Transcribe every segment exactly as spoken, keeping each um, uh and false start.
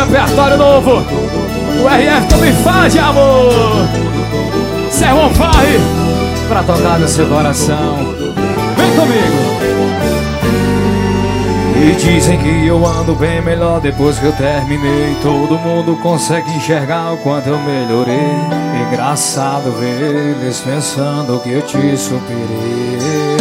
repertório novo. O R F também fala de amor. Servão Farre pra tocar no seu coração. Vem comigo. E dizem que eu ando bem melhor depois que eu terminei. Todo mundo consegue enxergar o quanto eu melhorei. Engraçado ver eles pensando que eu te superei,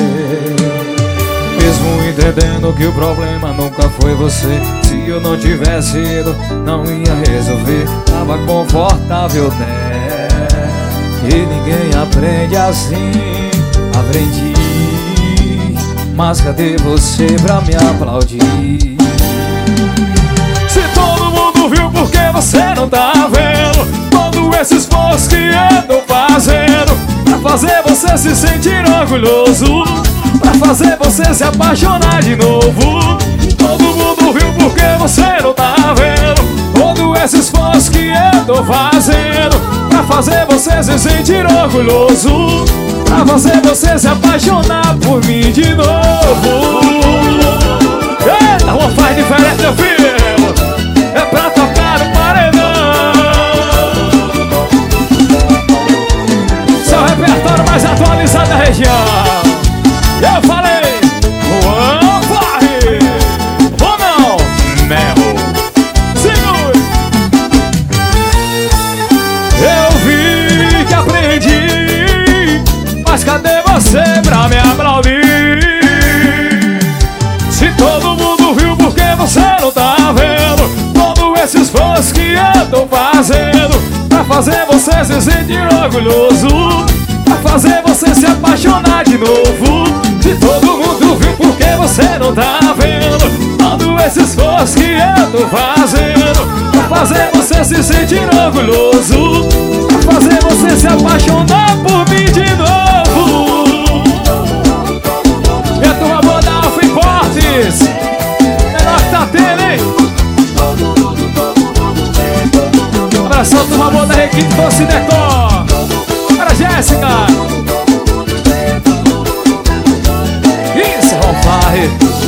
mesmo entendendo que o problema nunca foi você. Se eu não tivesse ido, não ia resolver. Tava confortável, né? E ninguém aprende assim. Aprendi, mas cadê você pra me aplaudir? Se todo mundo viu, por que você não tá vendo? Todo esse esforço que eu tô fazendo pra fazer você se sentir orgulhoso, pra fazer você se apaixonar de novo. Todo mundo viu, por que você não tá vendo? Todo esse esforço que eu tô fazendo pra fazer você se sentir orgulhoso, pra fazer você se apaixonar por mim de novo. Eita, uma faz diferente, meu filho. É pra tocar no paredão. Seu repertório mais atualizado da região. Eu falei, Juan Farre. Ou não? Mel. Segura. Eu vi que aprendi, mas cadê você pra me aplaudir? Se todo mundo viu, por que você não tá vendo? Todo esse esforço que eu tô fazendo pra fazer você se sentir orgulhoso, pra fazer você se apaixonar de novo. Se todo mundo viu, por que você não tá vendo? Todo esse esforço que eu tô fazendo pra fazer você se sentir orgulhoso, pra fazer você se apaixonar por mim de novo. E a turma boa da Alfa Importes, melhor que tá tendo, hein? Abração, turma boa da Requinte Doce Decor. Para Jéssica. Isso, Juan Farre.